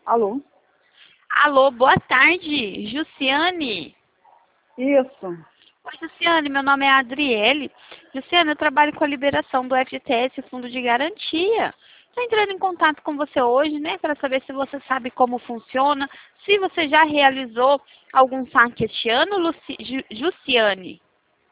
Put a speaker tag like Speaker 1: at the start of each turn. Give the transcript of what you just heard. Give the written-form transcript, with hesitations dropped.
Speaker 1: Alô?
Speaker 2: Alô, boa tarde, Jussiane.
Speaker 1: Isso.
Speaker 2: Oi, Jussiane, meu nome é Adriele. Jussiane, eu trabalho com a liberação do FGTS, Fundo de Garantia. Estou entrando em contato com você hoje, né, para saber se você sabe como funciona, se você já realizou algum saque este ano, Jussiane.